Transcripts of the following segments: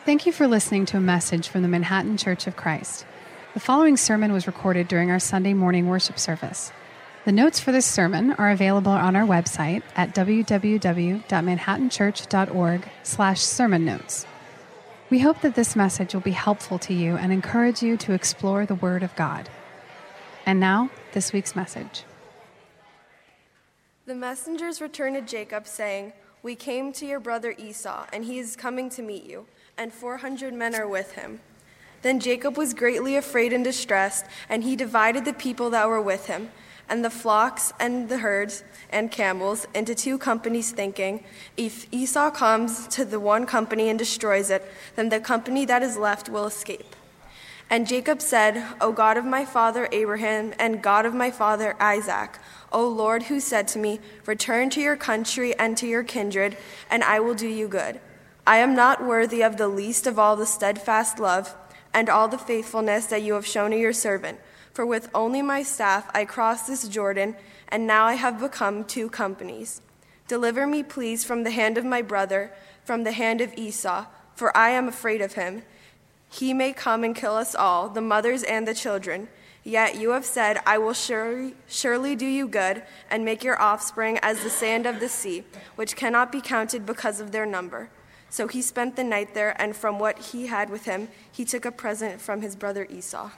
Thank you for listening to a message from the Manhattan Church of Christ. The following sermon was recorded during our Sunday morning worship service. The notes for this sermon are available on our website at www.manhattanchurch.org/sermon notes. We hope that this message will be helpful to you and encourage you to explore the Word of God. And now, this week's message. The messengers returned to Jacob, saying, "We came to your brother Esau, and he is coming to meet you, and 400 men are with him." Then Jacob was greatly afraid and distressed, and he divided the people that were with him, and the flocks and the herds and camels, into two companies, thinking, "If Esau comes to the one company and destroys it, then the company that is left will escape." And Jacob said, "O God of my father Abraham and God of my father Isaac, O Lord, who said to me, 'Return to your country and to your kindred, and I will do you good.' I am not worthy of the least of all the steadfast love and all the faithfulness that you have shown to your servant. For with only my staff I crossed this Jordan, and now I have become two companies. Deliver me, please, from the hand of my brother, from the hand of Esau, for I am afraid of him. He may come and kill us all, the mothers and the children. Yet you have said, 'I will surely do you good, and make your offspring as the sand of the sea, which cannot be counted because of their number.' So he spent the night there, and from what he had with him, he took a present from his brother Esau."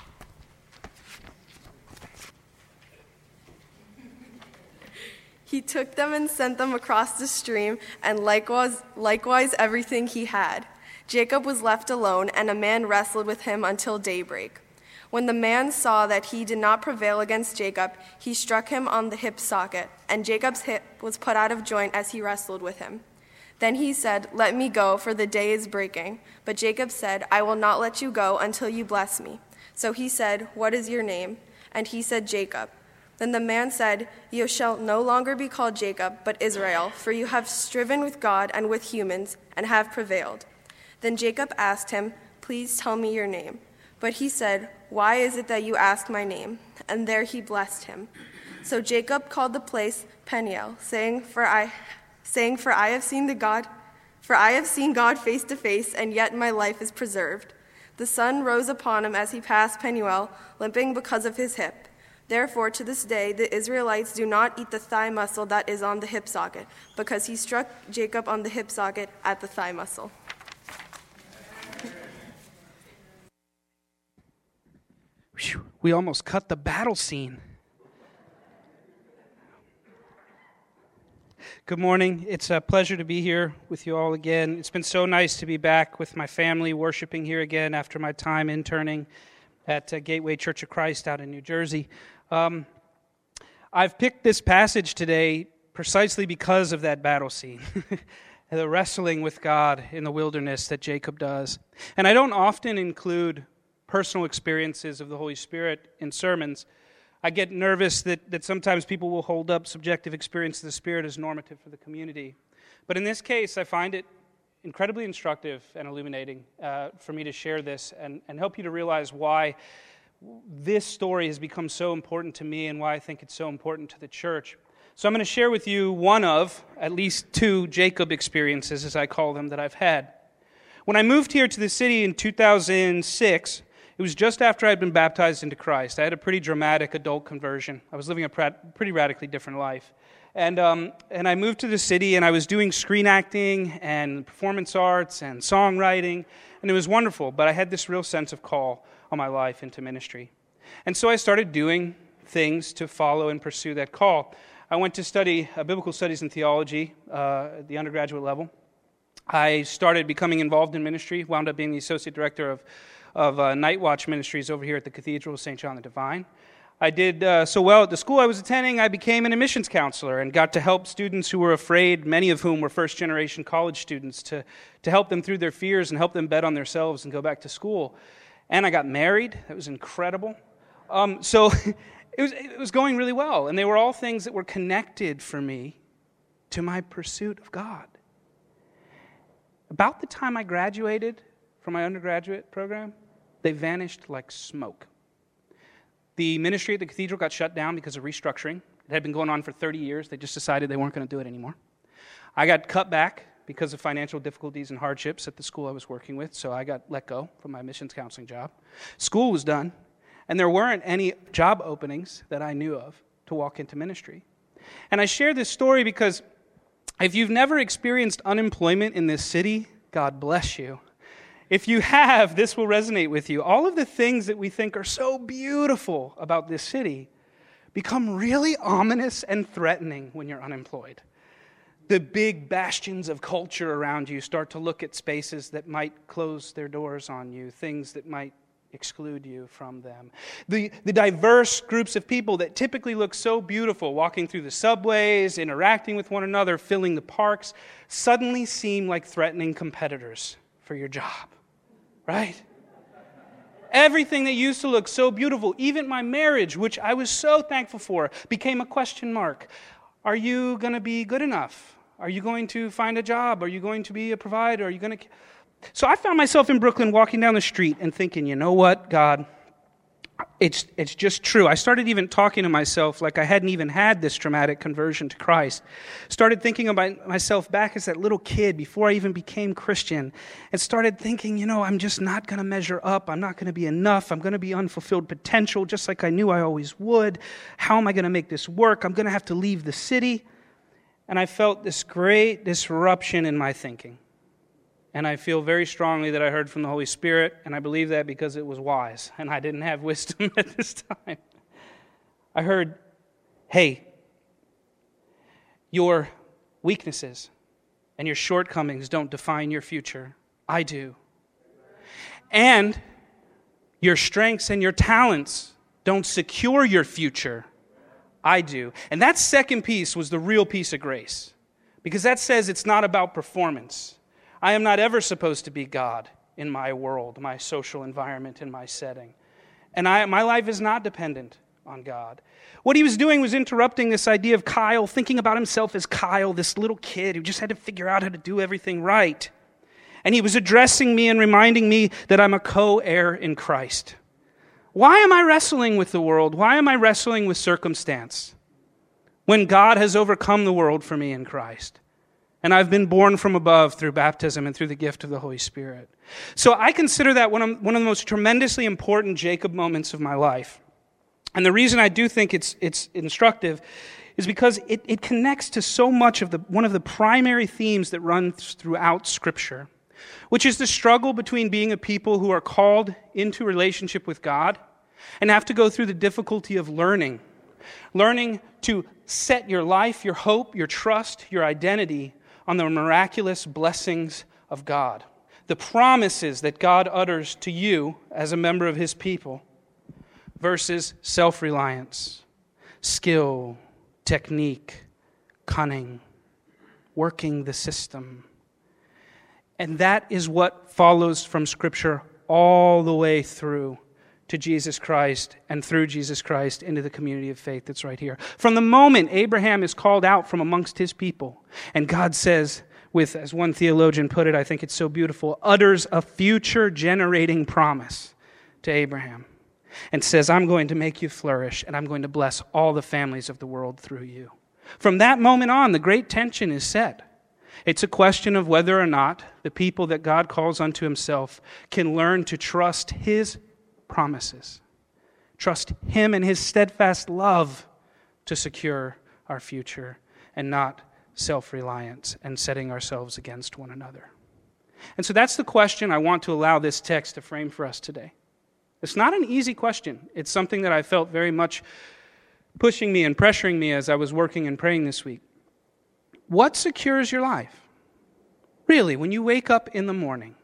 He took them and sent them across the stream, and likewise everything he had. Jacob was left alone, and a man wrestled with him until daybreak. When the man saw that he did not prevail against Jacob, he struck him on the hip socket, and Jacob's hip was put out of joint as he wrestled with him. Then he said, "Let me go, for the day is breaking." But Jacob said, "I will not let you go until you bless me." So he said, "What is your name?" And he said, "Jacob." Then the man said, "You shall no longer be called Jacob, but Israel, for you have striven with God and with humans, and have prevailed." Then Jacob asked him, "Please tell me your name." But he said, "Why is it that you ask my name?" And there he blessed him. So Jacob called the place Peniel, saying, For I have seen God face to face, and yet my life is preserved. The sun rose upon him as he passed Peniel, limping because of his hip. Therefore, to this day, the Israelites do not eat the thigh muscle that is on the hip socket, because he struck Jacob on the hip socket at the thigh muscle. We almost cut the battle scene. Good morning. It's a pleasure to be here with you all again. It's been so nice to be back with my family, worshiping here again after my time interning at Gateway Church of Christ out in New Jersey. I've picked this passage today precisely because of that battle scene, the wrestling with God in the wilderness that Jacob does. And I don't often include personal experiences of the Holy Spirit in sermons. I get nervous that sometimes people will hold up subjective experience of the Spirit as normative for the community. But in this case, I find it incredibly instructive and illuminating for me to share this and help you to realize why this story has become so important to me and why I think it's so important to the church. So I'm going to share with you one of at least two Jacob experiences, as I call them, that I've had. When I moved here to the city in 2006, it was just after I'd been baptized into Christ. I had a pretty dramatic adult conversion. I was living a pretty radically different life. And I moved to the city, and I was doing screen acting and performance arts and songwriting, and it was wonderful, but I had this real sense of call on my life into ministry. And so I started doing things to follow and pursue that call. I went to study biblical studies and theology at the undergraduate level. I started becoming involved in ministry, wound up being the associate director of Night Watch Ministries over here at the Cathedral of St. John the Divine. I did so well at the school I was attending, I became an admissions counselor and got to help students who were afraid, many of whom were first-generation college students, to help them through their fears and help them bet on themselves and go back to school. And I got married. That was incredible. So it was going really well, and they were all things that were connected for me to my pursuit of God. About the time I graduated from my undergraduate program, they vanished like smoke. The ministry at the cathedral got shut down because of restructuring. It had been going on for 30 years. They just decided they weren't going to do it anymore. I got cut back because of financial difficulties and hardships at the school I was working with, so I got let go from my missions counseling job. School was done, and there weren't any job openings that I knew of to walk into ministry. And I share this story because if you've never experienced unemployment in this city, God bless you. If you have, this will resonate with you. All of the things that we think are so beautiful about this city become really ominous and threatening when you're unemployed. The big bastions of culture around you start to look at spaces that might close their doors on you, things that might exclude you from them. The diverse groups of people that typically look so beautiful, walking through the subways, interacting with one another, filling the parks, suddenly seem like threatening competitors for your job, right? Everything that used to look so beautiful, even my marriage, which I was so thankful for, became a question mark. Are you going to be good enough? Are you going to find a job? Are you going to be a provider? Are you going to... So I found myself in Brooklyn walking down the street and thinking, you know what, God, it's just true. I started even talking to myself like I hadn't even had this dramatic conversion to Christ. Started thinking about myself back as that little kid before I even became Christian, and started thinking, you know, I'm just not going to measure up. I'm not going to be enough. I'm going to be unfulfilled potential just like I knew I always would. How am I going to make this work? I'm going to have to leave the city. And I felt this great disruption in my thinking. And I feel very strongly that I heard from the Holy Spirit, and I believe that because it was wise, and I didn't have wisdom at this time. I heard, hey, your weaknesses and your shortcomings don't define your future. I do. And your strengths and your talents don't secure your future. I do. And that second piece was the real piece of grace, because that says it's not about performance. I am not ever supposed to be God in my world, my social environment, in my setting. And my life is not dependent on God. What he was doing was interrupting this idea of Kyle, thinking about himself as Kyle, this little kid who just had to figure out how to do everything right. And he was addressing me and reminding me that I'm a co-heir in Christ. Why am I wrestling with the world? Why am I wrestling with circumstance when God has overcome the world for me in Christ? And I've been born from above through baptism and through the gift of the Holy Spirit. So I consider that one of the most tremendously important Jacob moments of my life. And the reason I do think it's instructive is because it connects to so much of one of the primary themes that runs throughout Scripture, which is the struggle between being a people who are called into relationship with God and have to go through the difficulty of learning to set your life, your hope, your trust, your identity on the miraculous blessings of God, the promises that God utters to you as a member of his people, versus self-reliance, skill, technique, cunning, working the system. And that is what follows from Scripture all the way through to Jesus Christ and through Jesus Christ into the community of faith that's right here. From the moment Abraham is called out from amongst his people, and God says, with, as one theologian put it, I think it's so beautiful, utters a future generating promise to Abraham and says, I'm going to make you flourish and I'm going to bless all the families of the world through you. From that moment on, the great tension is set. It's a question of whether or not the people that God calls unto himself can learn to trust his promises. Trust him and his steadfast love to secure our future, and not self-reliance and setting ourselves against one another. And so that's the question I want to allow this text to frame for us today. It's not an easy question. It's something that I felt very much pushing me and pressuring me as I was working and praying this week. What secures your life? Really, when you wake up in the morning,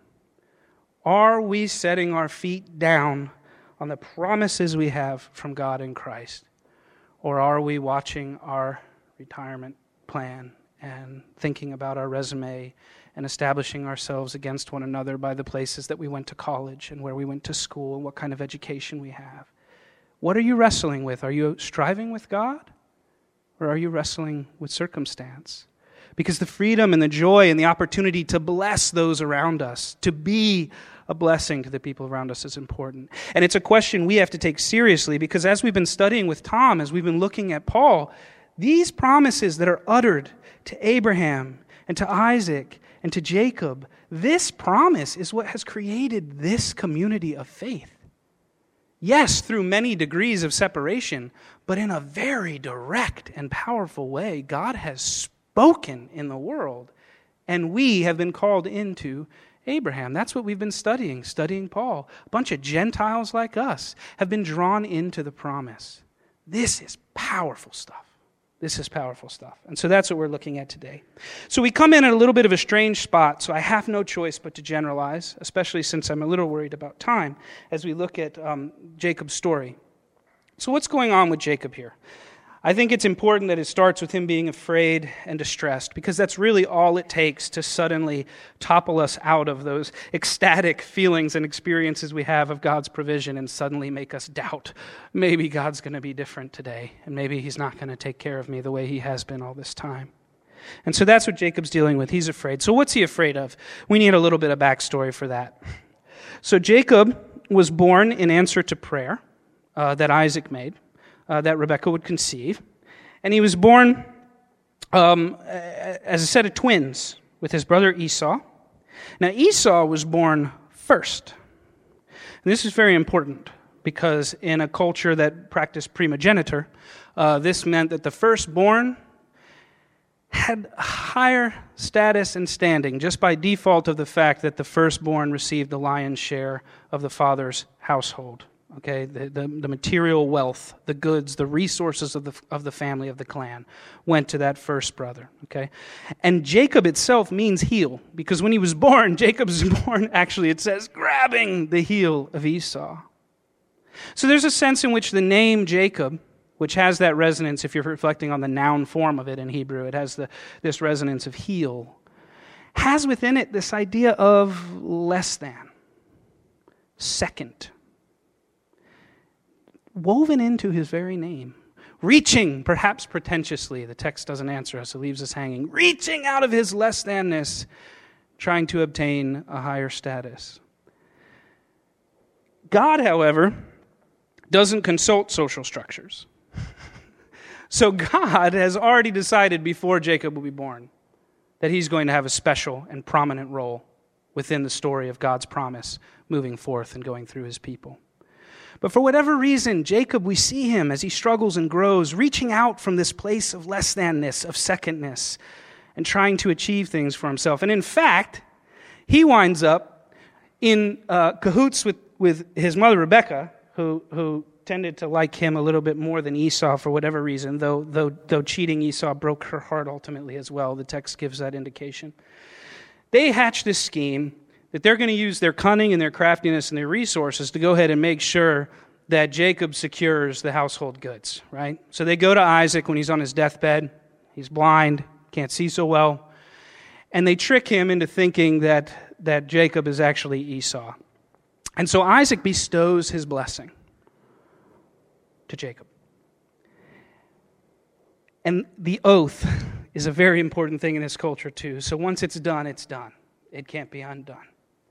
are we setting our feet down on the promises we have from God in Christ? Or are we watching our retirement plan and thinking about our resume and establishing ourselves against one another by the places that we went to college and where we went to school and what kind of education we have? What are you wrestling with? Are you striving with God? Or are you wrestling with circumstance? Because the freedom and the joy and the opportunity to bless those around us, to be a blessing to the people around us, is important. And it's a question we have to take seriously, because as we've been studying with Tom, as we've been looking at Paul, these promises that are uttered to Abraham and to Isaac and to Jacob, this promise is what has created this community of faith. Yes, through many degrees of separation, but in a very direct and powerful way, God has spoken in the world, and we have been called into Abraham. That's what we've been studying Paul. A bunch of Gentiles like us have been drawn into the promise. This is powerful stuff. This is powerful stuff. And so that's what we're looking at today. So we come in at a little bit of a strange spot, so I have no choice but to generalize, especially since I'm a little worried about time, as we look at Jacob's story. So what's going on with Jacob here? I think it's important that it starts with him being afraid and distressed, because that's really all it takes to suddenly topple us out of those ecstatic feelings and experiences we have of God's provision and suddenly make us doubt maybe God's going to be different today, and maybe he's not going to take care of me the way he has been all this time. And so that's what Jacob's dealing with. He's afraid. So what's he afraid of? We need a little bit of backstory for that. So Jacob was born in answer to prayer that Isaac made, that Rebekah would conceive. And he was born as a set of twins with his brother Esau. Now, Esau was born first. And this is very important because in a culture that practiced primogeniture, this meant that the firstborn had higher status and standing just by default of the fact that the firstborn received the lion's share of the father's household. Okay, the material wealth, the goods, the resources of the family, of the clan, went to that first brother. Okay, and Jacob itself means heel, because when he was born, Jacob was born, actually it says, grabbing the heel of Esau. So there's a sense in which the name Jacob, which has that resonance, if you're reflecting on the noun form of it in Hebrew, it has this resonance of heel, has within it this idea of less than, second, woven into his very name, reaching, perhaps pretentiously, the text doesn't answer us, it leaves us hanging, reaching out of his less thanness, trying to obtain a higher status. God, however, doesn't consult social structures. So God has already decided before Jacob will be born that he's going to have a special and prominent role within the story of God's promise moving forth and going through his people. But for whatever reason, Jacob, we see him as he struggles and grows, reaching out from this place of less thanness, of secondness, and trying to achieve things for himself. And in fact, he winds up in cahoots with his mother Rebekah, who tended to like him a little bit more than Esau for whatever reason, though cheating Esau broke her heart ultimately as well. The text gives that indication. They hatch this scheme that they're going to use their cunning and their craftiness and their resources to go ahead and make sure that Jacob secures the household goods, right? So they go to Isaac when he's on his deathbed. He's blind, can't see so well. And they trick him into thinking that Jacob is actually Esau. And so Isaac bestows his blessing to Jacob. And the oath is a very important thing in this culture too. So once it's done, it's done. It can't be undone.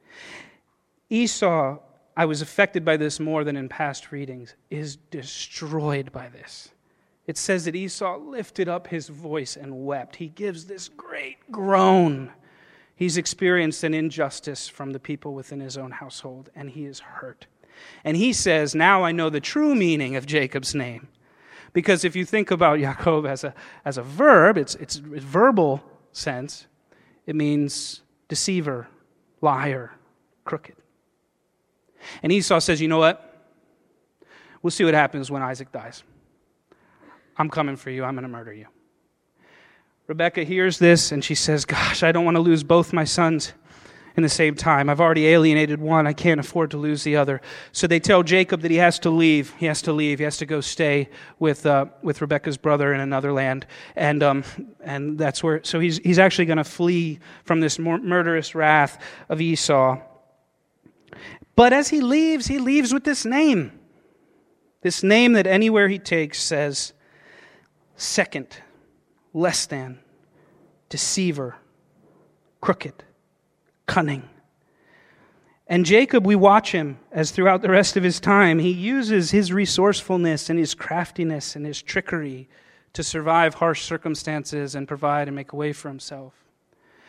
Esau, I was affected by this more than in past readings, is destroyed by this. It says that Esau lifted up his voice and wept. He gives this great groan. He's experienced an injustice from the people within his own household, and he is hurt. And he says, now I know the true meaning of Jacob's name. Because if you think about Yaakov as a verb, it's verbal sense, it means deceiver, liar, crooked. And Esau says, you know what? We'll see what happens when Isaac dies. I'm coming for you. I'm going to murder you. Rebekah hears this and she says, gosh, I don't want to lose both my sons in the same time. I've already alienated one. I can't afford to lose the other. So they tell Jacob that he has to leave. He has to leave. He has to go stay with Rebekah's brother in another land. And that's where, so he's actually going to flee from this murderous wrath of Esau. But as he leaves with this name that anywhere he takes says, second, less than, deceiver, crooked, cunning. And Jacob, we watch him as throughout the rest of his time, he uses his resourcefulness and his craftiness and his trickery to survive harsh circumstances and provide and make a way for himself.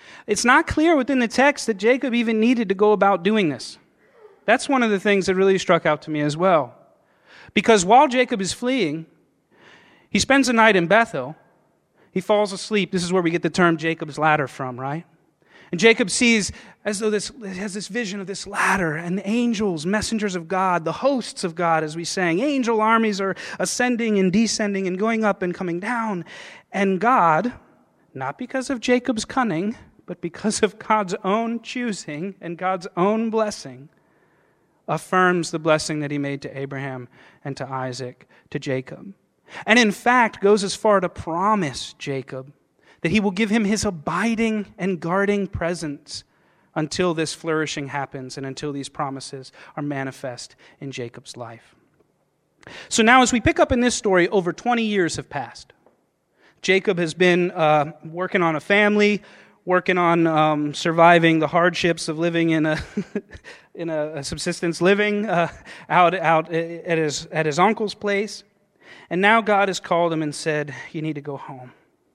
It's not clear within the text that Jacob even needed to go about doing this. That's one of the things that really struck out to me as well. Because while Jacob is fleeing, he spends the night in Bethel. He falls asleep. This is where we get the term Jacob's ladder from, right? And Jacob sees as though has this vision of this ladder and angels, messengers of God, the hosts of God, as we sang. Angel armies are ascending and descending and going up and coming down. And God, not because of Jacob's cunning, but because of God's own choosing and God's own blessing, affirms the blessing that he made to Abraham and to Isaac, to Jacob. And in fact, goes as far to promise Jacob that he will give him his abiding and guarding presence until this flourishing happens and until these promises are manifest in Jacob's life. So now as we pick up in this story, over 20 years have passed. Jacob has been working on a family, working on surviving the hardships of living in a in a subsistence living out at his uncle's place. And now God has called him and said, you need to go home.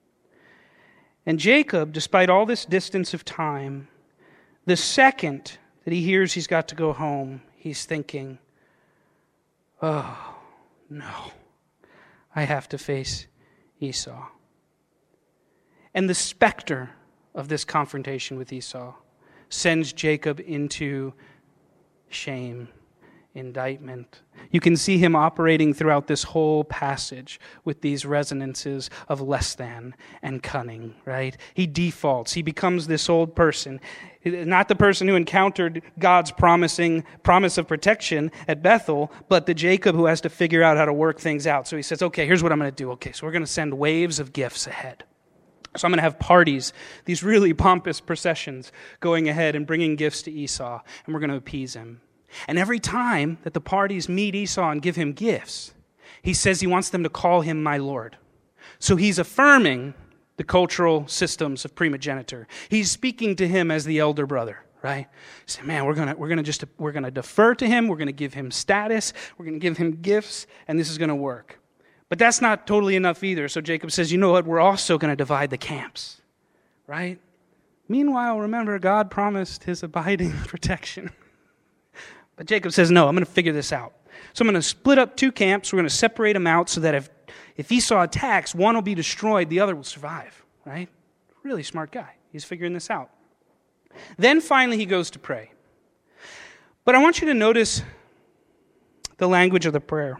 And Jacob, despite all this distance of time, the second that he hears he's got to go home, he's thinking, oh, no, I have to face Esau. And the specter of this confrontation with Esau sends Jacob into shame, indictment. You can see him operating throughout this whole passage with these resonances of less than and cunning, right? He defaults. He becomes this old person, not the person who encountered God's promise of protection at Bethel, but the Jacob who has to figure out how to work things out. So he says, okay, here's what I'm going to do. Okay, so we're going to send waves of gifts ahead. So I'm going to have parties, these really pompous processions going ahead and bringing gifts to Esau, and we're going to appease him. And every time that the parties meet Esau and give him gifts, he says he wants them to call him my Lord. So he's affirming the cultural systems of primogeniture. He's speaking to him as the elder brother, right? He said, man, we're gonna defer to him. We're gonna give him status. We're gonna give him gifts, and this is gonna work. But that's not totally enough either. So Jacob says, you know what? We're also gonna divide the camps, right? Meanwhile, remember, God promised his abiding protection. But Jacob says, no, I'm going to figure this out. So I'm going to split up two camps. We're going to separate them out so that if Esau attacks, one will be destroyed, the other will survive, right? Really smart guy. He's figuring this out. Then finally he goes to pray. But I want you to notice the language of the prayer.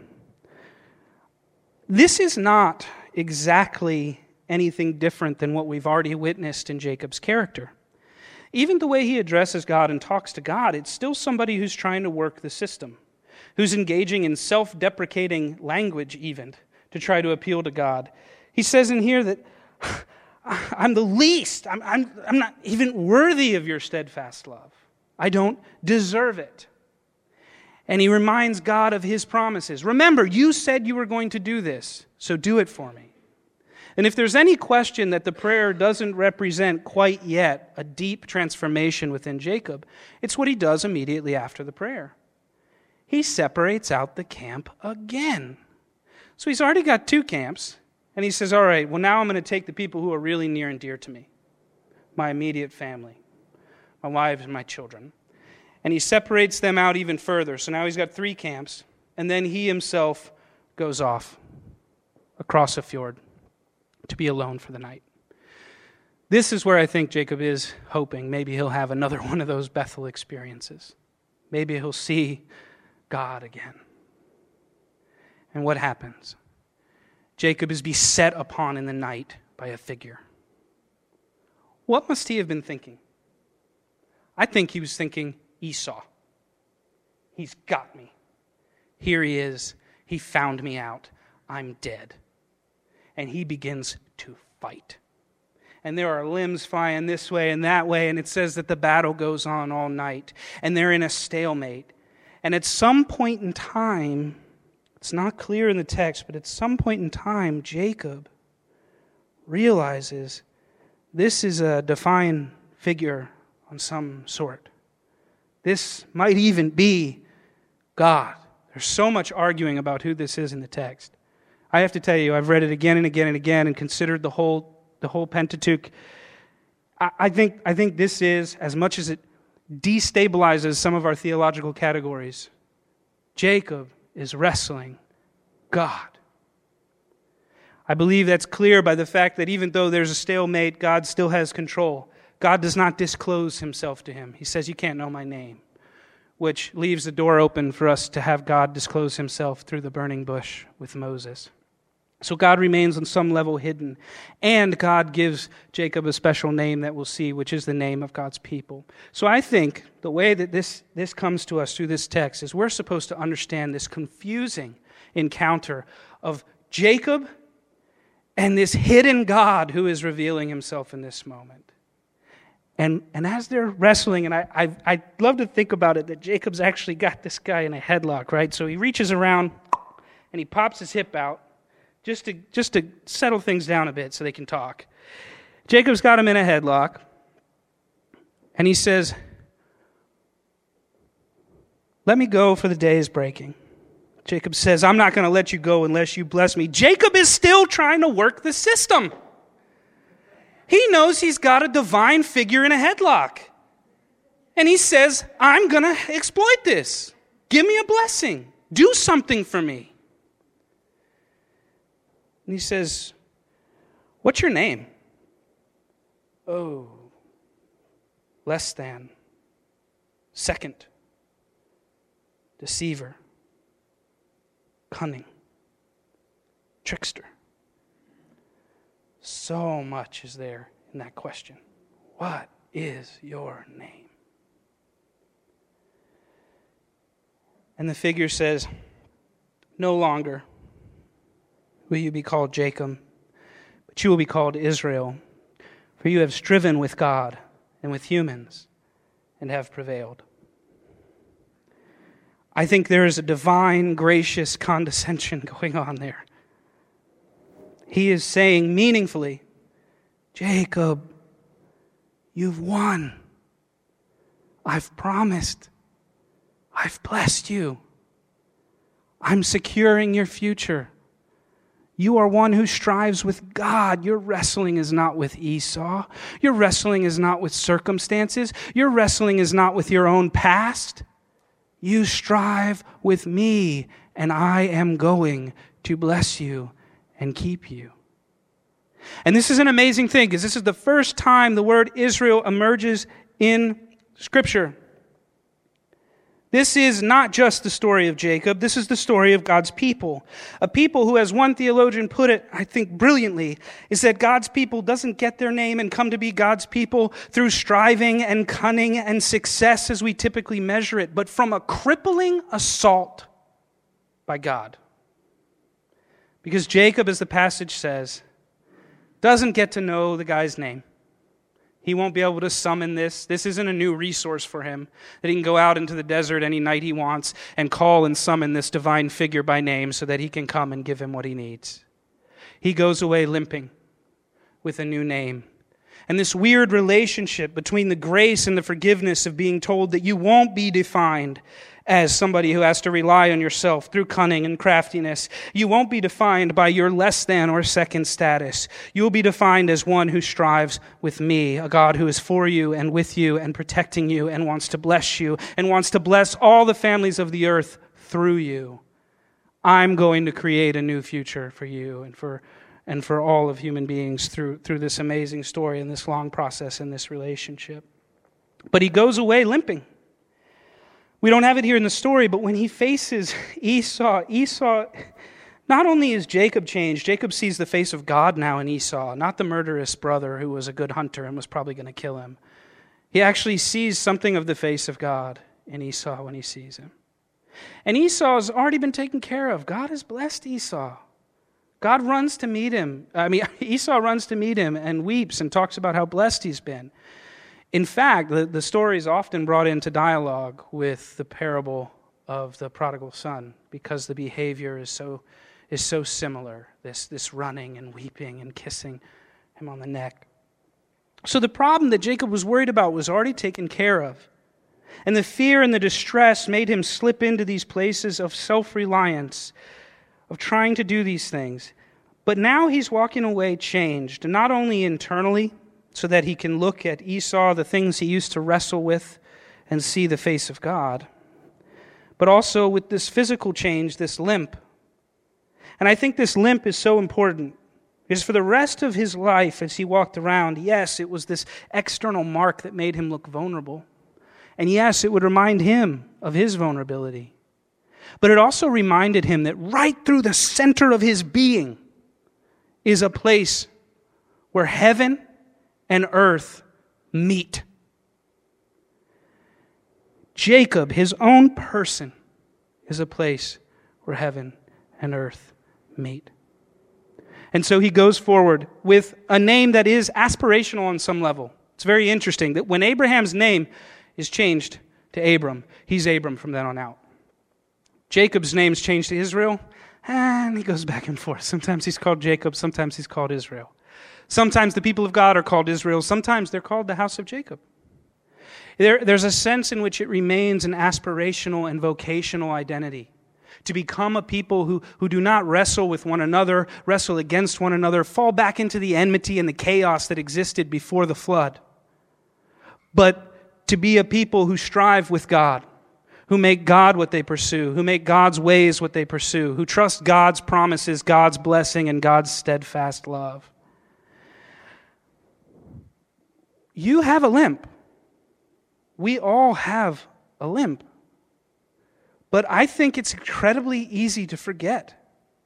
This is not exactly anything different than what we've already witnessed in Jacob's character. Even the way he addresses God and talks to God, it's still somebody who's trying to work the system, who's engaging in self-deprecating language even to try to appeal to God. He says in here that I'm the least. I'm not even worthy of your steadfast love. I don't deserve it. And he reminds God of his promises. Remember, you said you were going to do this, so do it for me. And if there's any question that the prayer doesn't represent quite yet a deep transformation within Jacob, it's what he does immediately after the prayer. He separates out the camp again. So he's already got two camps, and he says, all right, well now I'm going to take the people who are really near and dear to me, my immediate family, my wives and my children. And he separates them out even further. So now he's got three camps, and then he himself goes off across a fjord to be alone for the night. This is where I think Jacob is hoping maybe he'll have another one of those Bethel experiences. Maybe he'll see God again. And what happens? Jacob is beset upon in the night by a figure. What must he have been thinking? I think he was thinking, Esau. He's got me. Here he is. He found me out. I'm dead. And he begins to fight. And there are limbs flying this way and that way, and it says that the battle goes on all night, and they're in a stalemate. And at some point in time, it's not clear in the text, but at some point in time, Jacob realizes this is a divine figure on some sort. This might even be God. There's so much arguing about who this is in the text. I have to tell you, I've read it again and again and again and considered the whole Pentateuch. I think this is, as much as it destabilizes some of our theological categories, Jacob is wrestling God. I believe that's clear by the fact that even though there's a stalemate, God still has control. God does not disclose himself to him. He says, you can't know my name, which leaves the door open for us to have God disclose himself through the burning bush with Moses. So God remains on some level hidden, and God gives Jacob a special name that we'll see, which is the name of God's people. So I think the way that this comes to us through this text is we're supposed to understand this confusing encounter of Jacob and this hidden God who is revealing himself in this moment. And as they're wrestling, and I love to think about it, that Jacob's actually got this guy in a headlock, right? So he reaches around and he pops his hip out just to settle things down a bit so they can talk. Jacob's got him in a headlock, and he says, let me go, for the day is breaking. Jacob says, I'm not going to let you go unless you bless me. Jacob is still trying to work the system. He knows he's got a divine figure in a headlock. And he says, I'm going to exploit this. Give me a blessing. Do something for me. And he says, what's your name? Oh, less than, second, deceiver, cunning, trickster. So much is there in that question. What is your name? And the figure says, no longer will you be called Jacob, but you will be called Israel, for you have striven with God and with humans and have prevailed. I think there is a divine, gracious condescension going on there. He is saying meaningfully, Jacob, you've won. I've promised. I've blessed you. I'm securing your future. You are one who strives with God. Your wrestling is not with Esau. Your wrestling is not with circumstances. Your wrestling is not with your own past. You strive with me, and I am going to bless you and keep you. And this is an amazing thing, because this is the first time the word Israel emerges in Scripture. This is not just the story of Jacob. This is the story of God's people. A people who, as one theologian put it, I think brilliantly, is that God's people doesn't get their name and come to be God's people through striving and cunning and success as we typically measure it, but from a crippling assault by God. Because Jacob, as the passage says, doesn't get to know the guy's name. He won't be able to summon this. This isn't a new resource for him, that he can go out into the desert any night he wants and call and summon this divine figure by name so that he can come and give him what he needs. He goes away limping with a new name. And this weird relationship between the grace and the forgiveness of being told that you won't be defined as somebody who has to rely on yourself through cunning and craftiness. You won't be defined by your less than or second status. You will be defined as one who strives with me, a God who is for you and with you and protecting you and wants to bless you and wants to bless all the families of the earth through you. I'm going to create a new future for you and for all of human beings through this amazing story and this long process in this relationship. But he goes away limping. We don't have it here in the story, but when he faces Esau, not only is Jacob changed, Jacob sees the face of God now in Esau, not the murderous brother who was a good hunter and was probably going to kill him. He actually sees something of the face of God in Esau when he sees him. And Esau has already been taken care of. God has blessed Esau. God runs to meet him. Esau runs to meet him and weeps and talks about how blessed he's been. In fact, the story is often brought into dialogue with the parable of the prodigal son because the behavior is so similar, this running and weeping and kissing him on the neck. So the problem that Jacob was worried about was already taken care of. And the fear and the distress made him slip into these places of self-reliance, of trying to do these things. But now he's walking away changed, not only internally, so that he can look at Esau, the things he used to wrestle with, and see the face of God. But also with this physical change, this limp. And I think this limp is so important, because for the rest of his life as he walked around, yes, it was this external mark that made him look vulnerable. And yes, it would remind him of his vulnerability. But it also reminded him that right through the center of his being is a place where heaven and earth meet. Jacob, his own person, is a place where heaven and earth meet. And so he goes forward with a name that is aspirational on some level. It's very interesting that when Abraham's name is changed to Abram, he's Abram from then on out. Jacob's name's changed to Israel, and he goes back and forth. Sometimes he's called Jacob, sometimes he's called Israel. Sometimes the people of God are called Israel, sometimes they're called the house of Jacob. There's a sense in which it remains an aspirational and vocational identity. To become a people who do not wrestle with one another, wrestle against one another, fall back into the enmity and the chaos that existed before the flood. But to be a people who strive with God, who make God what they pursue, who make God's ways what they pursue, who trust God's promises, God's blessing, and God's steadfast love. You have a limp. We all have a limp. But I think it's incredibly easy to forget.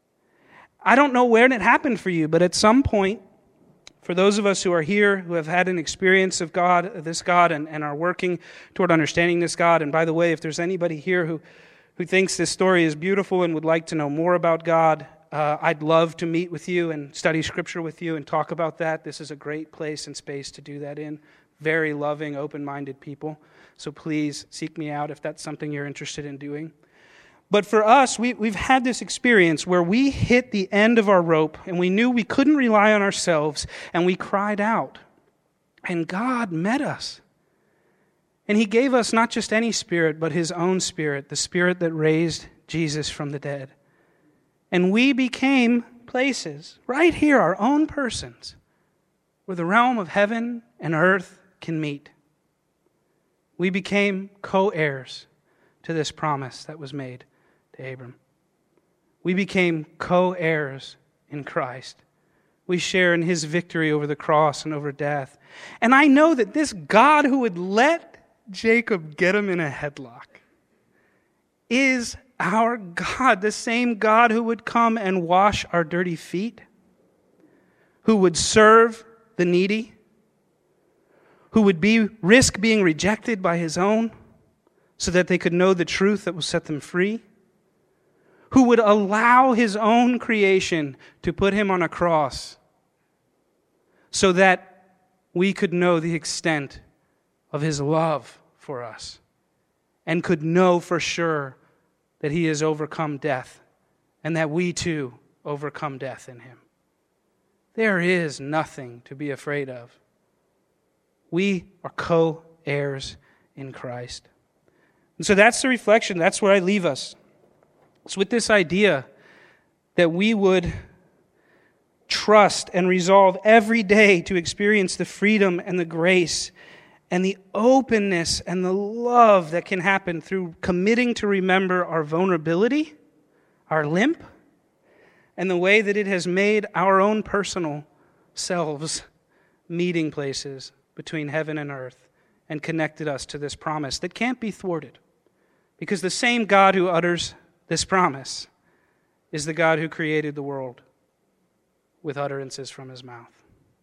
I don't know where it happened for you, but at some point, for those of us who are here, who have had an experience of God, this God, and are working toward understanding this God, and by the way, if there's anybody here who thinks this story is beautiful and would like to know more about God, I'd love to meet with you and study Scripture with you and talk about that. This is a great place and space to do that in. Very loving, open-minded people. So please seek me out if that's something you're interested in doing. But for us, we've had this experience where we hit the end of our rope and we knew we couldn't rely on ourselves and we cried out. And God met us. And He gave us not just any spirit, but His own Spirit, the Spirit that raised Jesus from the dead. And we became places, right here, our own persons, where the realm of heaven and earth can meet. We became co-heirs to this promise that was made to Abram. We became co-heirs in Christ. We share in His victory over the cross and over death. And I know that this God who would let Jacob get him in a headlock is our God, the same God who would come and wash our dirty feet, who would serve the needy, who would risk being rejected by His own so that they could know the truth that will set them free, who would allow His own creation to put Him on a cross so that we could know the extent of His love for us and could know for sure that He has overcome death and that we too overcome death in Him. There is nothing to be afraid of. We are co-heirs in Christ. And so that's the reflection. That's where I leave us. It's with this idea that we would trust and resolve every day to experience the freedom and the grace and the openness and the love that can happen through committing to remember our vulnerability, our limp, and the way that it has made our own personal selves meeting places between heaven and earth and connected us to this promise that can't be thwarted. Because the same God who utters this promise is the God who created the world with utterances from His mouth.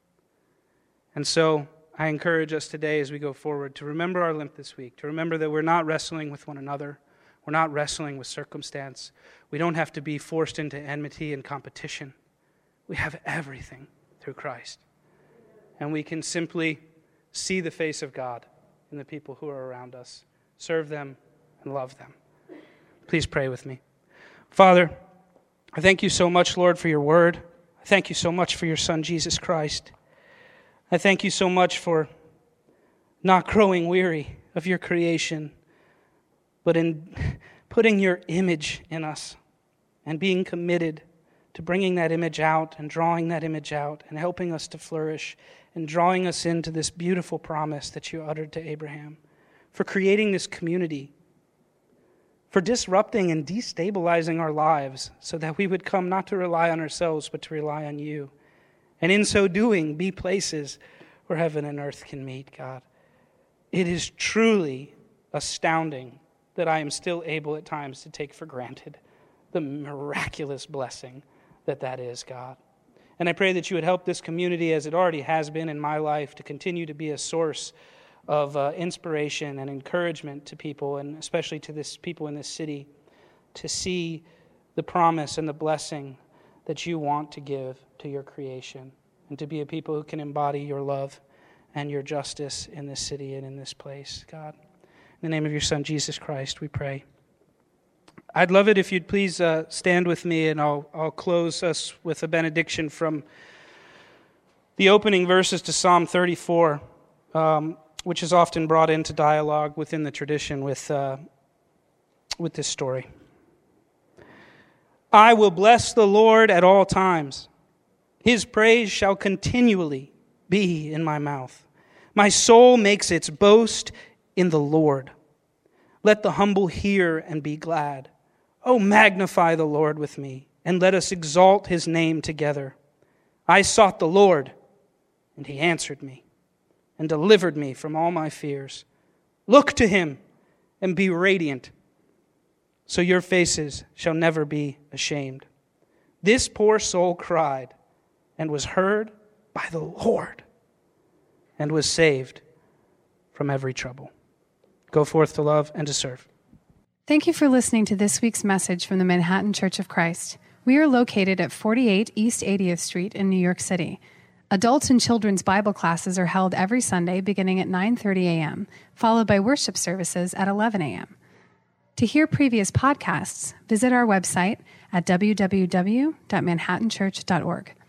And so I encourage us today as we go forward to remember our limp this week, to remember that we're not wrestling with one another. We're not wrestling with circumstance. We don't have to be forced into enmity and competition. We have everything through Christ. And we can simply see the face of God in the people who are around us, serve them, and love them. Please pray with me. Father, I thank You so much, Lord, for Your word. I thank You so much for Your Son, Jesus Christ. I thank You so much for not growing weary of Your creation, but in putting Your image in us and being committed to bringing that image out and drawing that image out and helping us to flourish in drawing us into this beautiful promise that you uttered to Abraham, for creating this community, for disrupting and destabilizing our lives so that we would come not to rely on ourselves, but to rely on you. And in so doing, be places where heaven and earth can meet, God. It is truly astounding that I am still able at times to take for granted the miraculous blessing that is, God. And I pray that you would help this community, as it already has been in my life, to continue to be a source of inspiration and encouragement to people, and especially to this people in this city, to see the promise and the blessing that you want to give to your creation, and to be a people who can embody your love and your justice in this city and in this place, God. In the name of your Son, Jesus Christ, we pray. I'd love it if you'd please stand with me, and I'll close us with a benediction from the opening verses to Psalm 34, which is often brought into dialogue within the tradition with this story. I will bless the Lord at all times. His praise shall continually be in my mouth. My soul makes its boast in the Lord. Let the humble hear and be glad. Oh, magnify the Lord with me, and let us exalt his name together. I sought the Lord, and he answered me, and delivered me from all my fears. Look to him, and be radiant, so your faces shall never be ashamed. This poor soul cried, and was heard by the Lord, and was saved from every trouble. Go forth to love and to serve. Thank you for listening to this week's message from the Manhattan Church of Christ. We are located at 48 East 80th Street in New York City. Adults and children's Bible classes are held every Sunday beginning at 9:30 a.m., followed by worship services at 11 a.m. To hear previous podcasts, visit our website at www.manhattanchurch.org.